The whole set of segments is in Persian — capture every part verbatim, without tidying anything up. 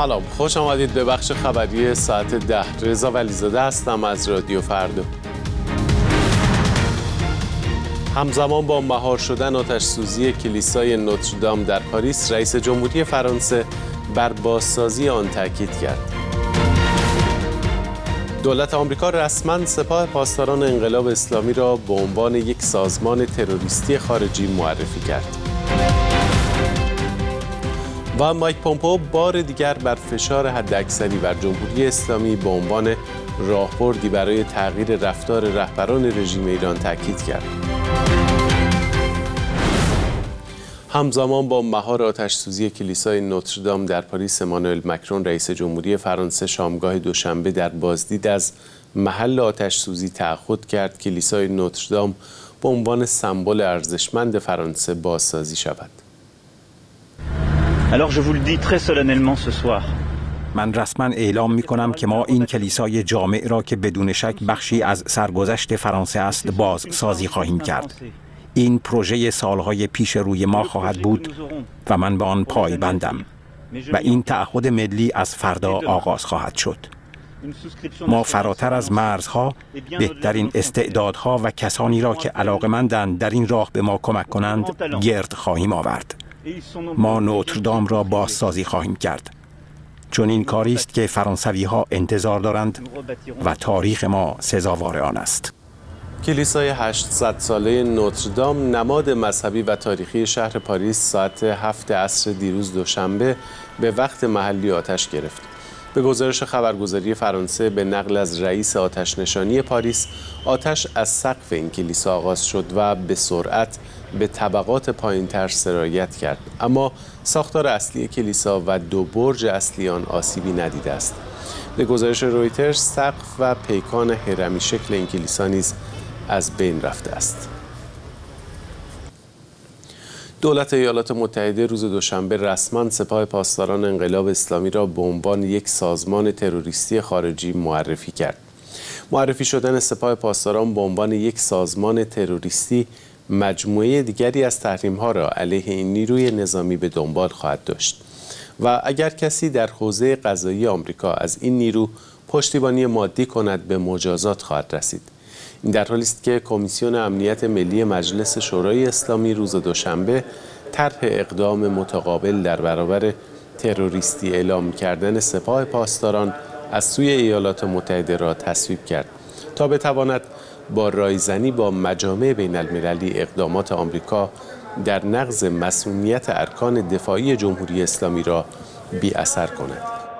سلام، خوش آمدید به بخش خبری ساعت ده. رضا ولیزاده هستم از رادیو فردا. همزمان با مهار شدن آتش سوزی کلیسای نوتردام در پاریس، رئیس جمهوری فرانسه بر بازسازی آن تاکید کرد. دولت آمریکا رسما سپاه پاسداران انقلاب اسلامی را به عنوان یک سازمان تروریستی خارجی معرفی کرد. و مایک پومپئو بار دیگر بر فشار حداکثری بر جمهوری اسلامی به عنوان راهبردی برای تغییر رفتار رهبران رژیم ایران تاکید کرد. همزمان با مهار آتش‌سوزی کلیسای نوتردام در پاریس، امانوئل مکرون رئیس جمهوری فرانسه شامگاه دوشنبه در بازدید از محل آتش‌سوزی تعهد کرد کلیسای نوتردام به عنوان سمبل ارزشمند فرانسه بازسازی شود. Alors je vous le dis très solennellement ce soir. من رسما اعلام می کنم که ما این کلیسای جامع را که بدون شک بخشی از سرگذشت فرانسه است باز سازی خواهیم کرد. این پروژه سالهای پیش روی ما خواهد بود و من به آن پایبندم و این تعهد ملی از فردا آغاز خواهد شد. ما فراتر از مرزها بهترین استعدادها و کسانی را که علاقه‌مندند در این راه به ما کمک کنند گرد خواهیم آورد. ما نوتردام را بازسازی خواهیم کرد، چون این کاری است که فرانسوی ها انتظار دارند و تاریخ ما سزاوار آن است. کلیسای هشتصد ساله نوتردام، نماد مذهبی و تاریخی شهر پاریس، ساعت هفت عصر دیروز دوشنبه به وقت محلی آتش گرفت. به گزارش خبرگزاری فرانسه به نقل از رئیس آتش‌نشانی پاریس، آتش از سقف این کلیسا آغاز شد و به سرعت به طبقات پایین‌تر سرایت کرد، اما ساختار اصلی کلیسا و دو برج اصلی آن آسیبی ندیده است. به گزارش رویترز، سقف و پیکان هرمی شکل این کلیسا نیز از بین رفته است. دولت ایالات متحده روز دوشنبه رسما سپاه پاسداران انقلاب اسلامی را به عنوان یک سازمان تروریستی خارجی معرفی کرد. معرفی شدن سپاه پاسداران به عنوان یک سازمان تروریستی مجموعه دیگری از تحریم‌ها را علیه این نیروی نظامی به دنبال خواهد داشت و اگر کسی در حوزه قضایی آمریکا از این نیرو پشتیبانی مادی کند به مجازات خواهد رسید. این در حالی است که کمیسیون امنیت ملی مجلس شورای اسلامی روز دوشنبه طرح اقدام متقابل در برابر تروریستی اعلام کردن سپاه پاسداران از سوی ایالات متحده را تصویب کرد تا بتواند با رایزنی با مجامع بین المللی اقدامات آمریکا در نقض مسئولیت ارکان دفاعی جمهوری اسلامی را بی اثر کند.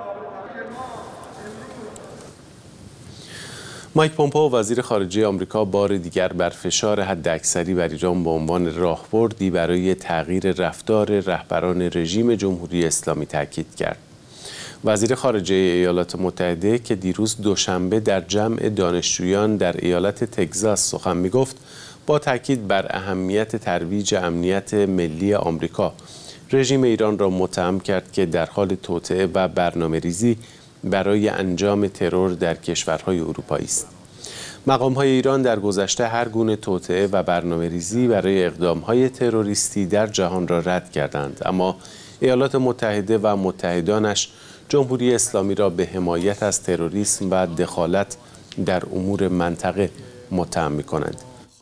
مایک پومپئو وزیر خارجه آمریکا بار دیگر بر فشار حداکثری بر ایران به عنوان راهبردی برای تغییر رفتار رهبران رژیم جمهوری اسلامی تاکید کرد. وزیر خارجه ایالات متحده که دیروز دوشنبه در جمع دانشجویان در ایالت تگزاس سخن می‌گفت، با تاکید بر اهمیت ترویج امنیت ملی آمریکا، رژیم ایران را متهم کرد که در حال توطئه و برنامه‌ریزی برای انجام ترور در کشورهای اروپایی است. مقام‌های ایران در گذشته هر گونه توطئه و برنامه‌ریزی برای اقدام‌های تروریستی در جهان را رد کردند، اما ایالات متحده و متحدانش جمهوری اسلامی را به حمایت از تروریسم و دخالت در امور منطقه متهم می‌کنند.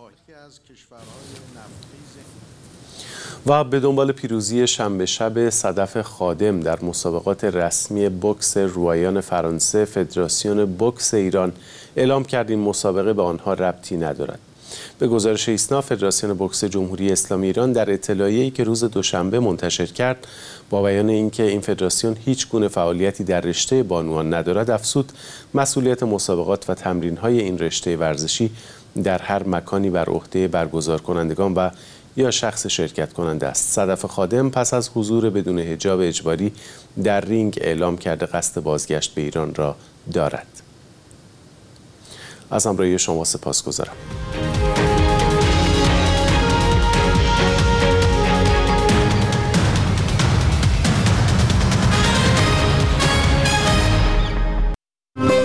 و به دنبال پیروزی شنبه شب صدف خادم در مسابقات رسمی بوکس روایان فرانسه، فدراسیون بوکس ایران اعلام کرد این مسابقه به آنها ربطی ندارد. به گزارش ایسنا، فدراسیون بوکس جمهوری اسلامی ایران در اطلاعیه‌ای که روز دوشنبه منتشر کرد با بیان اینکه این فدراسیون هیچ گونه فعالیتی در رشته بانوان ندارد، افزود مسئولیت مسابقات و تمرین‌های این رشته ورزشی در هر مکانی بر عهده برگزار کنندگان و یا شخص شرکت کننده است. صدف خادم پس از حضور بدون حجاب اجباری در رینگ اعلام کرده قصد بازگشت به ایران را دارد. از همراهی شما سپاسگزارم.